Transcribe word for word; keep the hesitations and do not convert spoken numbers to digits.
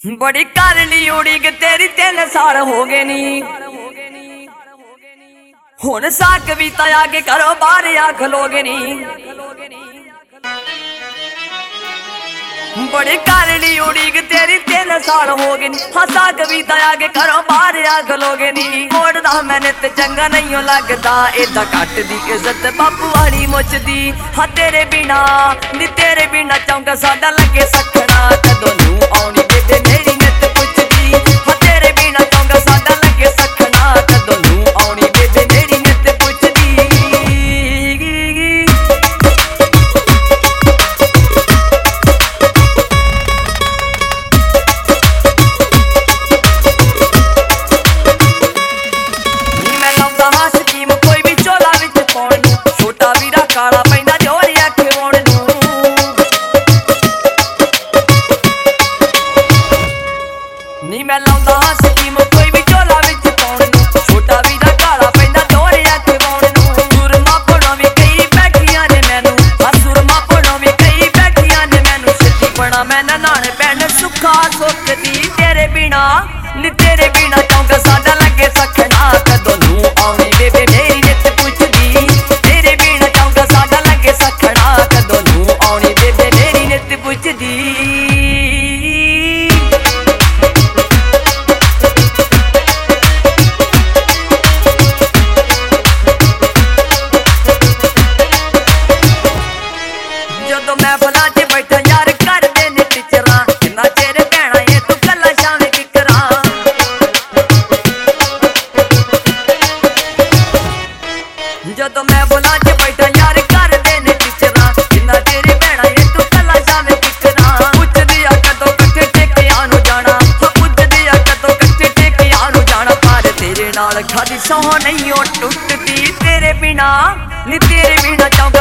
बड़ी कारली उड़ीग तेरी तीन साल हो गए नी हुण सा कविता आगे करो बाहर आ खलोगे नी। बड़ी कारली उड़ीग तेरी तीन साल हो गए नी हसा कविता आगे करो बाहर आ खलोगे नी। मोड़दा मैंने ते चंगा नहीं लगदा एदा घट दी इज्जत बापू वाली मुझदी। हाँ तेरे बिना नी तेरे बिना चौंका साडा लगे सखना कदों नूं आउणी बेबे मेरी नित पुछदी। हाँ तेरे बिना चौंका साडा लगे सखना कदों नूं आउणी बेबे मेरी नित पुछदी। काला पैंदा जोर आखे वोण नूं नी मैं लाउंदा स्कीम कोई भी झोला विच पाउण नूं। छोटा वीरा काला पैंदा जोर आखे वोण नूं। सुरमा पड़ो वी कई बैठियां ने मैनू हाँ सुरमा पड़ो वी कई बैठियां ने मैनू सिੱਧੀ बना मैं नाने पैण सुखा सुखदी। तेरे बिना नी तेरे बिना चौंका साडा लगे सखना कदों नूं आउणी बेबे मेरी नित पुछदी। तेरे बिना चौंका साडा लगे सखना कदों नूं आउणी बेबे मेरी नित पुछदी। जदों मैं भला च बैठा यार कर दे ने टिचरा किन्ना चेर भैणा ये तू गल्लां शावें की करां। जदों मैं भला च बैठा यार कर दे ने टिचरा किन्ना चेर भैणा ये तू गल्लां शावें की करां। पुछदी आ कदों कट्ठे टेकियां नूं जाना हाँ पुछदी आ कदों कट्ठे टेकियां नूं जाना। पर तेरे नाल खादी सौं नहीं ओ टुटदी। तेरे बिना नी तेरे बिना चौं